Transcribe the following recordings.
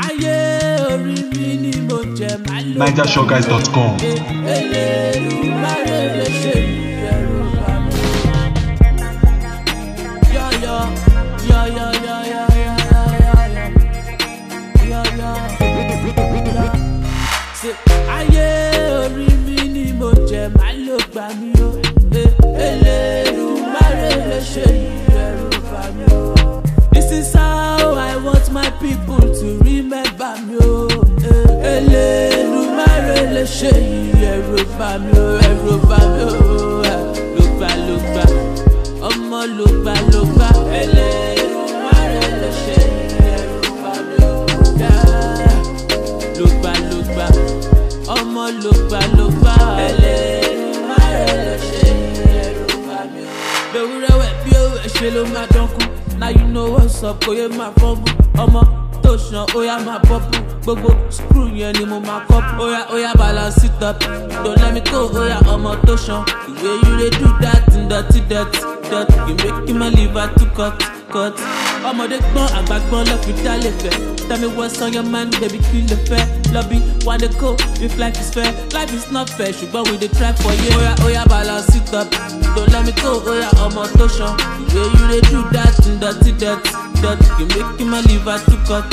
NigerShowGuys.com. This is how I want my people to remember me. Now you know what's up, go yeah my fumble. Toshan, oh yeah my bubble. Bobo, screw you any more my cup. Oh yeah, balance it up. Don't let me go, oh yeah, Toshan. The way you they do that in dirty, you making my liver to cut. They gone, I back on love with that fair. Tell me what's on your mind, baby, kill the fair. Lobby, want to go, if life is fair. Life is not fair, she but we the try for you. Oh yeah, balance it up. Don't let me go, oh yeah, Toshan. The way you they do that in dirty, you making my liver to cut.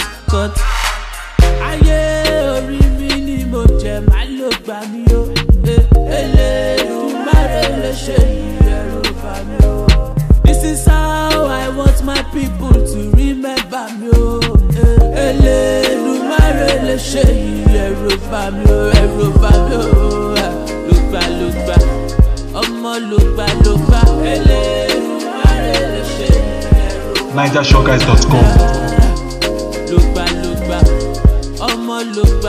Aye, orí mi ni mo jẹ, má ló gbà mí o. Elédùmarè ló ṣe ìyẹ̀rù bà mí o. This is how I want my people to remember me o. Elédùmarè ló ṣe ìyẹ̀rù bà mí o. Ẹ̀rù bà mí o. Lùgbà, ọmọ lùgbà. Elédùmarè ló ṣe ìyẹ̀rù bà mí o. NigerShowGuys.com. Lùgbà, ọmọ lùgbà.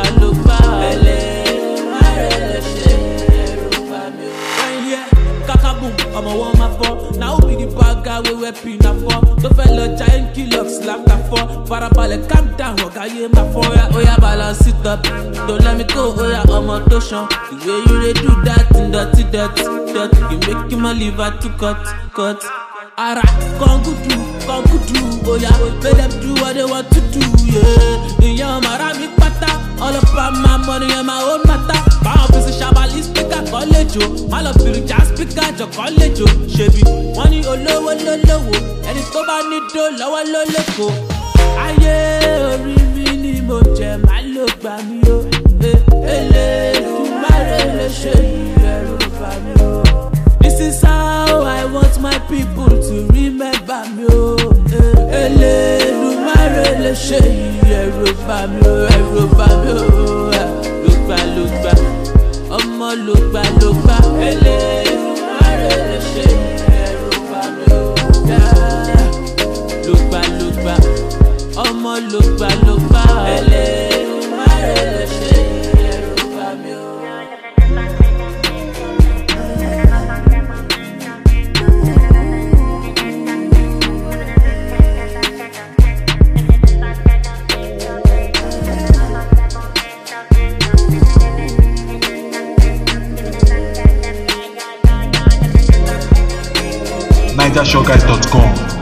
Elédùmarè ló ṣe ìyẹ̀rù bà mí o. When you hear kakaboom, ọmọ wọn máa fọ́. Na who be the bad guy wey wear pinafore? Tó fẹ́ lọ giant kill up slap na for. Farabalẹ̀ calm down, ọ̀gá yé máa fọ́. Oya balance it up, don't let me go. Oya ọmọ Toshan, the way you dey do that in dirty, you making my liver to cut. Ara kan gudu, oya make them do what they want to do, yeah. Ìyẹn ọmọ ara mi pátá, all about my money and my own matter. Báwọn fi ṣe ṣàbálí speaker kan léjò, má lọ fìrì já speaker jọ kan léjò. Ṣebí wọ́n ní olówó lólówó, ẹni tó bá ní dó lọ́wọ́ ló lẹ́kọ̀ọ́. Ayé orí mi ni mo jẹ, má ló gbà mí o. Elédùmarè ló ṣe ìyẹ̀rù bà mí o. This is how I want my people to remember me o. Elédùmarè ló ṣe ìyẹ̀rù bà mí o. Ẹ̀rù bà mí o. Lùgbà, ọmọ lùgbà. Elédùmarè ló ṣe ìyẹ̀rù bà mí o. Lùgbà, ọmọ lùgbà. Elédùmarè ló ṣe ìyẹ̀rù bà mí o. NigerShowGuys.com.